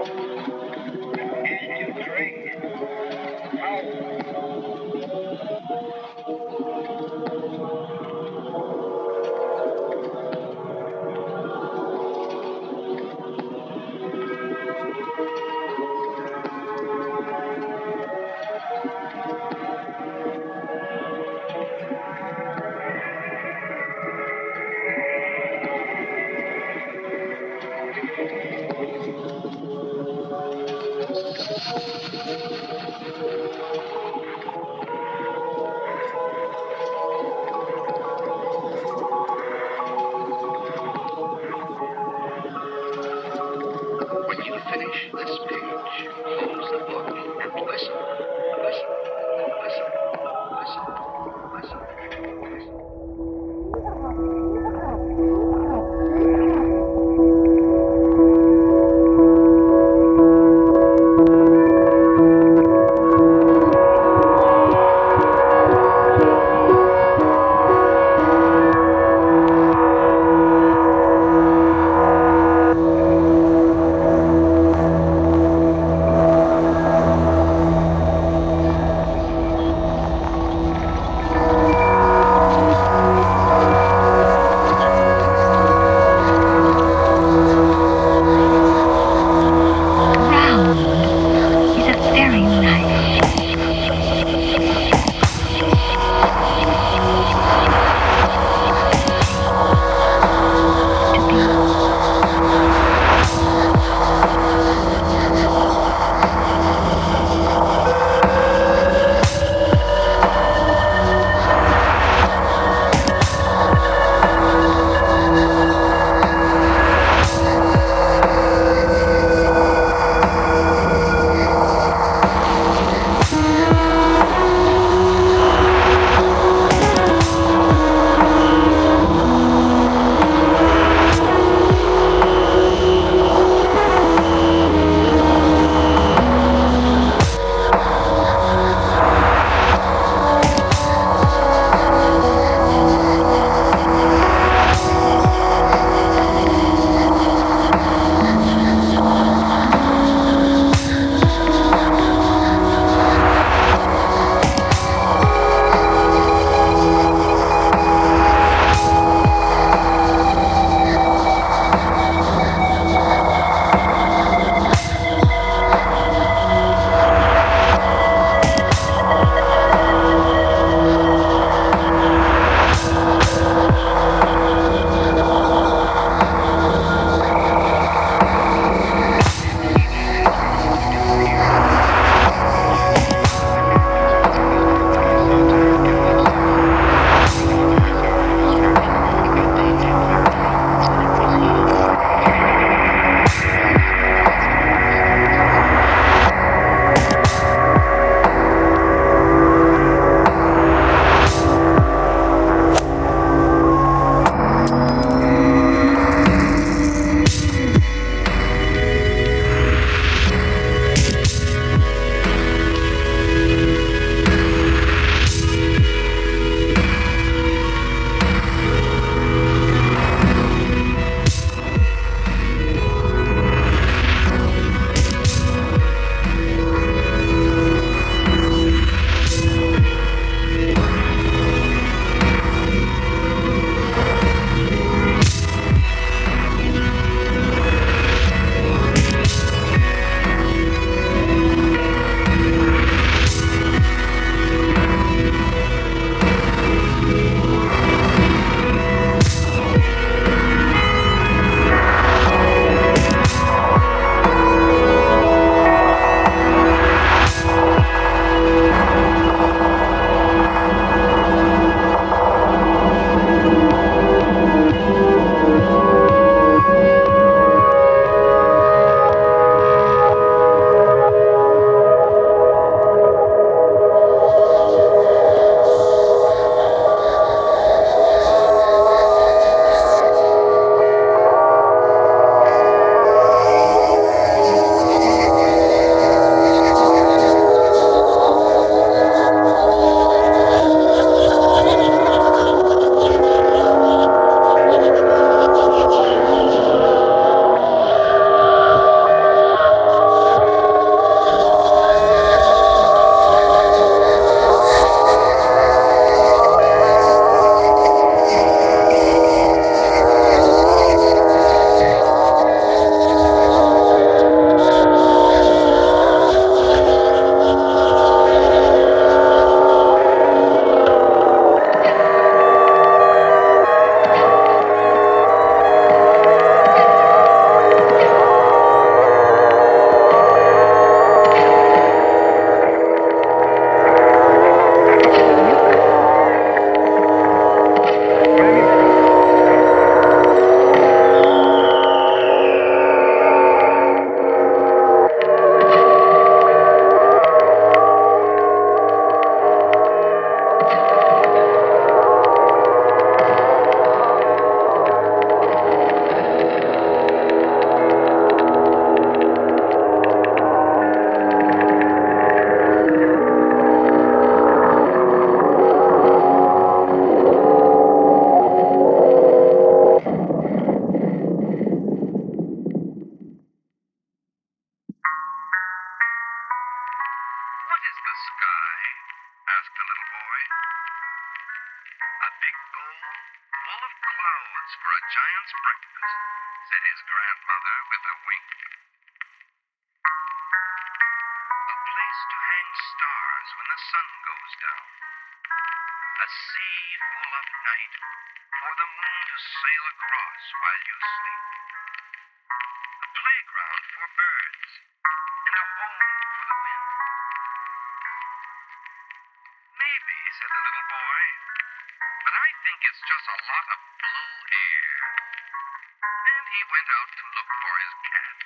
When you finish this page, close the book and listen, listen, listen, listen, listen, listen. clouds for a giant's breakfast, said his grandmother with a wink. A place to hang stars when the sun goes down. A sea full of night for the moon to sail across while you sleep. A playground for birds and a home for the wind. Maybe, said the little boy, but I think it's just a lot of blue air. And he went out to look for his cat.